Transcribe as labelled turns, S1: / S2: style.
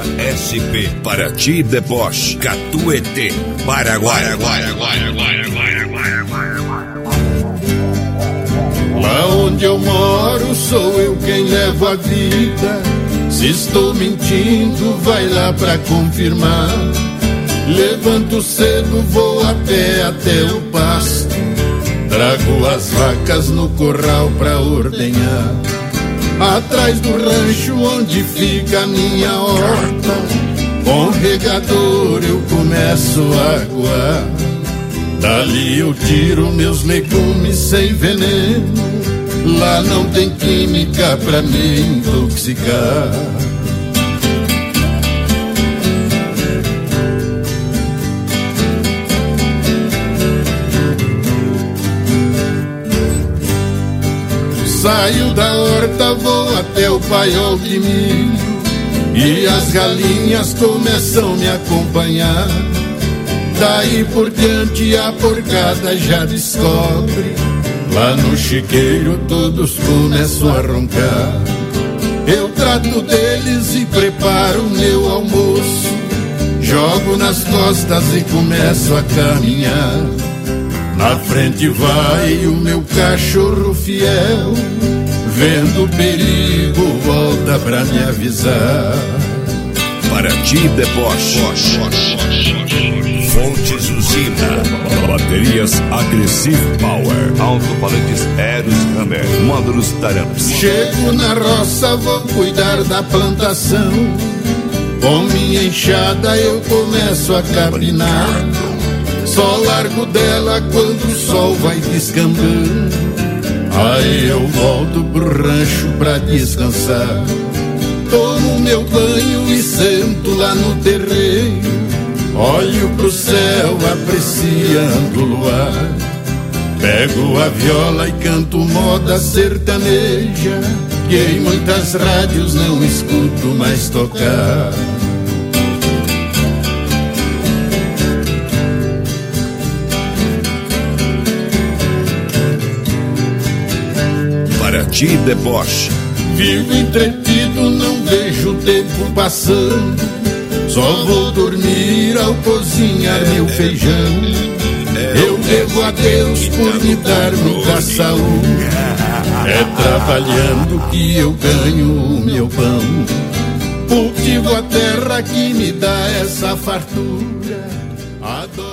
S1: SP, Paraty, Deboche, Catuete, Paraguai.
S2: Lá onde eu moro sou eu quem levo a vida. Se estou mentindo, vai lá pra confirmar. Levanto cedo, vou a pé até o pasto. Trago as vacas no curral pra ordenhar. Atrás do rancho onde fica a minha horta, com regador eu começo a aguar. Dali eu tiro meus legumes sem veneno. Lá não tem química pra me intoxicar. Saio da horta, vou até o paiol de milho, e as galinhas começam a me acompanhar. Daí por diante a porcada já descobre. Lá no chiqueiro todos começam a roncar. Eu trato deles e preparo o meu almoço. Jogo nas costas e começo a caminhar. Na frente vai o meu cachorro fiel, vendo o perigo volta pra me avisar.
S1: Paraty, Deboche, Fontes Usina, baterias Agressive Power, alto-falantes Eros Hammer, módulos Taramps.
S2: Chego na roça, vou cuidar da plantação. Com minha enxada eu começo a capinar. Só largo dela quando o sol vai descambando. Aí eu volto pro rancho pra descansar. Tomo meu banho e sento lá no terreiro. Olho pro céu apreciando o luar. Pego a viola e canto moda sertaneja, que em muitas rádios não escuto mais tocar.
S1: Paraty, Deboche.
S2: Vivo entretido, não vejo o tempo passando. Só vou dormir ao cozinhar meu feijão. Eu devo a Deus por me dar muita saúde. É trabalhando que eu ganho o meu pão. Cultivo a terra que me dá essa fartura. Adoro